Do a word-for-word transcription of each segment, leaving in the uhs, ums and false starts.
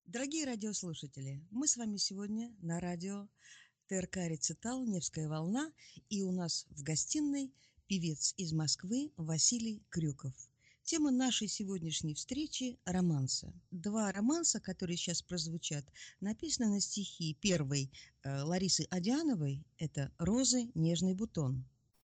Дорогие радиослушатели, мы с вами сегодня на радио ТРК «Рецитал», «Невская волна», и у нас в гостиной певец из Москвы Василий Крюков. Тема нашей сегодняшней встречи – романсы. Два романса, которые сейчас прозвучат, написаны на стихи первой э, Ларисы Одиановой – это «Розы, нежный бутон».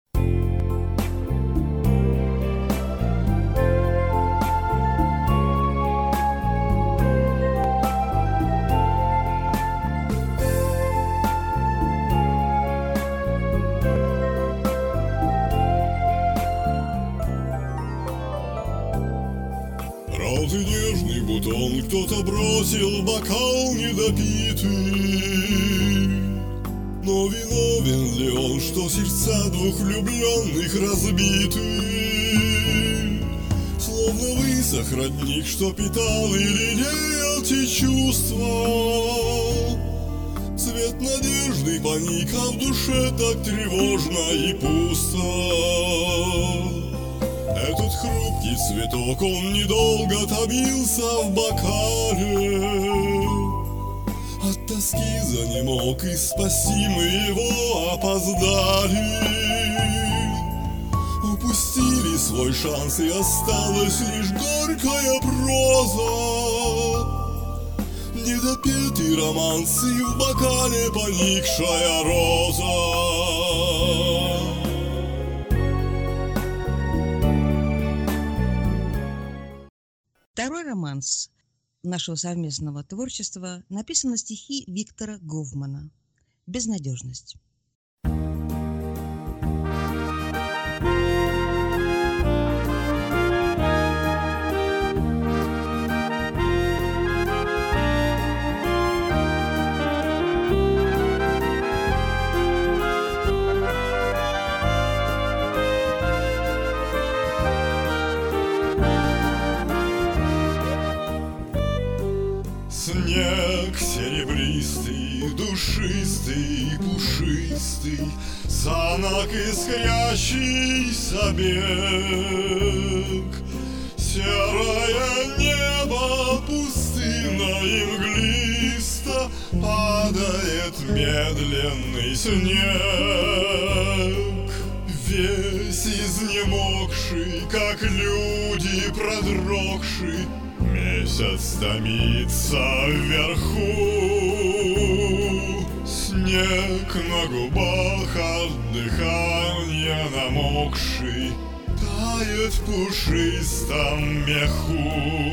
Розы, нежный бутон, кто-то бросил в бокал недопитый. Но виновен ли он, что сердца двух влюбленных разбиты? Словно высох родник, что питал и лелеял те чувства. Цвет надежды паник, а в душе так тревожно и пусто. Этот хрупкий цветок, он недолго томился в бокале. От тоски занемог, и спаси мы его опоздали. Упустили свой шанс, и осталась лишь горькая проза. Недопетый романс, и в бокале поникшая роза. Второй романс нашего совместного творчества написан на стихи Виктора Гофмана «Безнадежность». Снег серебристый, душистый, пушистый, Санок искрящийся бег. Серое небо пустынно и мглисто, Падает медленный снег. Весь изнемогший, как люди продрогший, Месяц томится вверху. Снег на губах от дыхания намокший Тает в пушистом меху.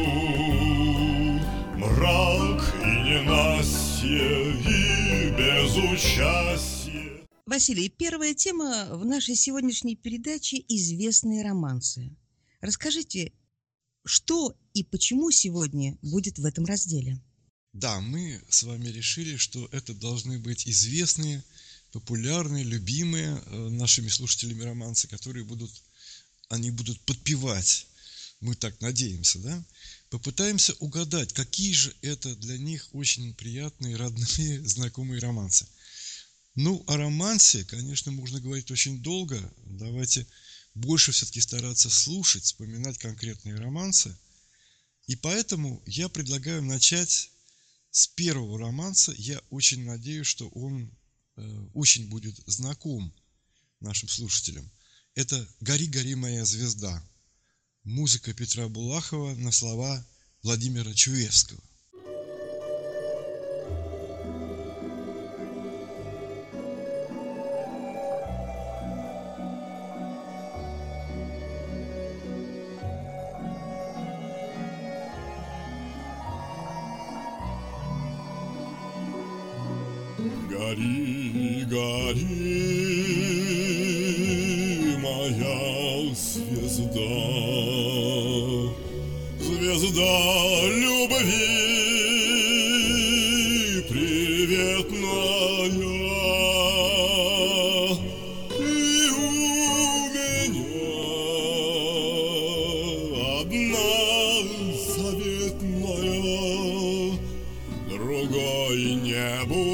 Мрак и ненастье, и безучастье. Василий, первая тема в нашей сегодняшней передаче – известные романсы. Расскажите, что и почему сегодня будет в этом разделе? Да, мы с вами решили, что это должны быть известные, популярные, любимые нашими слушателями романсы, которые будут, они будут подпевать. Мы так надеемся, да? Попытаемся угадать, какие же это для них очень приятные, родные, знакомые романсы. Ну, о романсе, конечно, можно говорить очень долго. Давайте больше все-таки стараться слушать, вспоминать конкретные романсы. И поэтому я предлагаю начать с первого романса. Я очень надеюсь, что он э, очень будет знаком нашим слушателям. Это «Гори, гори, моя звезда». Музыка Петра Булахова на слова Владимира Чуевского. Гори, гори, моя звезда, звезда любви приветная. Ты у меня одна заветная, другой не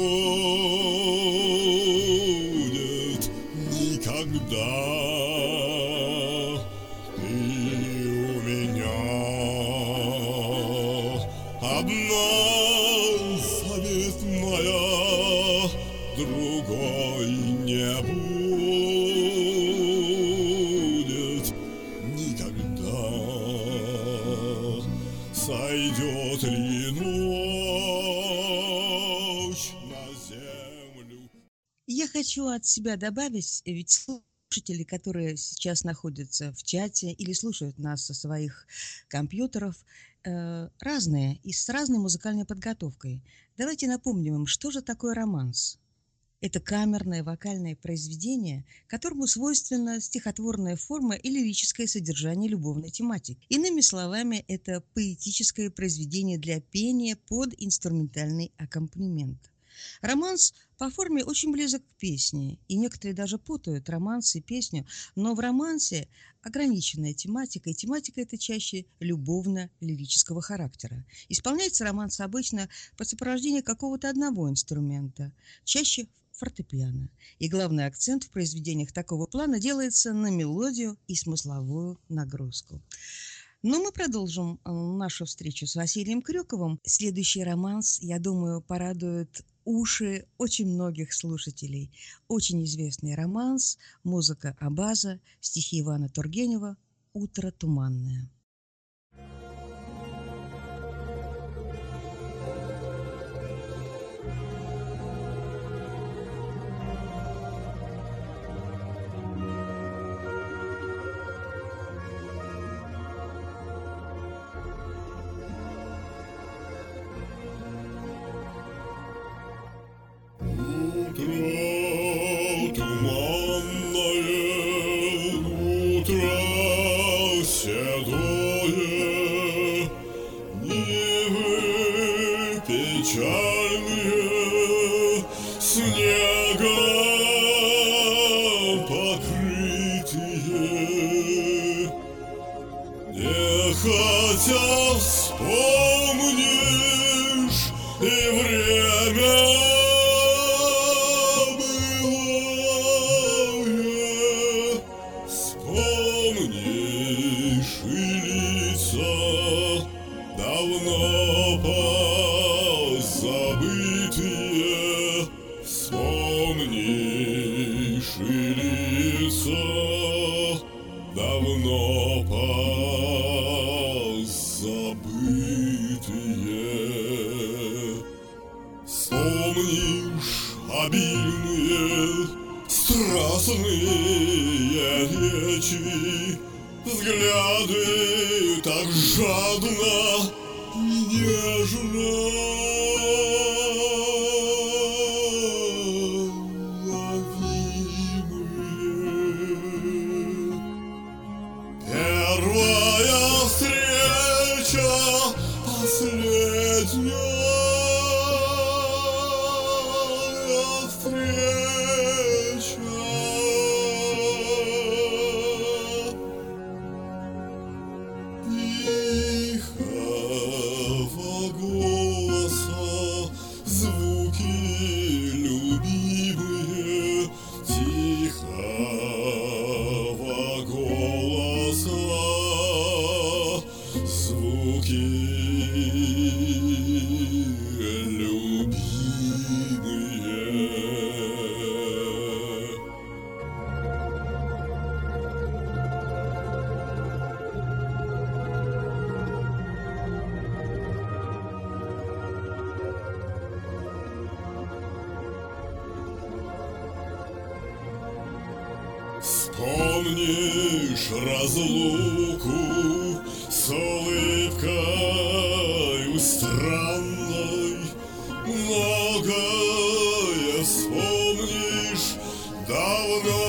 будет никогда. Ты у меня одна хочу от себя добавить, ведь слушатели, которые сейчас находятся в чате или слушают нас со своих компьютеров, э, разные и с разной музыкальной подготовкой. Давайте напомним им, что же такое романс. Это камерное вокальное произведение, которому свойственна стихотворная форма и лирическое содержание любовной тематики. Иными словами, это поэтическое произведение для пения под инструментальный аккомпанемент. Романс по форме очень близок к песне, и некоторые даже путают романс и песню, но в романсе ограниченная тематика, и тематика эта чаще любовно-лирического характера. Исполняется романс обычно под сопровождение какого-то одного инструмента, чаще фортепиано. И главный акцент в произведениях такого плана делается на мелодию и смысловую нагрузку. Но мы продолжим нашу встречу с Василием Крюковым. Следующий романс, я думаю, порадует уши очень многих слушателей. Очень известный романс, музыка Абаза, стихи Ивана Тургенева «Утро туманное». Утро туманное, утро седое, нивы печальные, снегом покрытые. Нехотя вспомнишь и время позабытые, вспомнишь и лица давно позабытые. Вспомнишь обильные, страстные речи, взгляды так жадно и нежно ловимые. Первая встреча, последняя встреча. Тихого голоса звуки любимые, тихого голоса звуки любимые. Вспомнишь разлуку с улыбкой странной, многое вспомнишь давно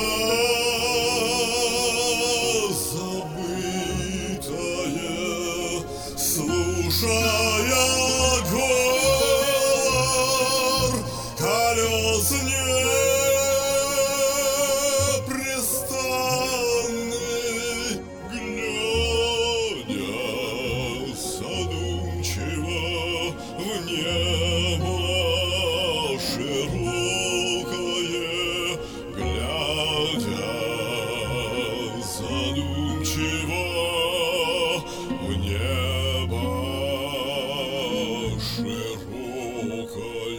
позабытое, слушая говор колес непрестанный, глядя задумчиво в небо широкое, глядя задумчиво в небо широкое.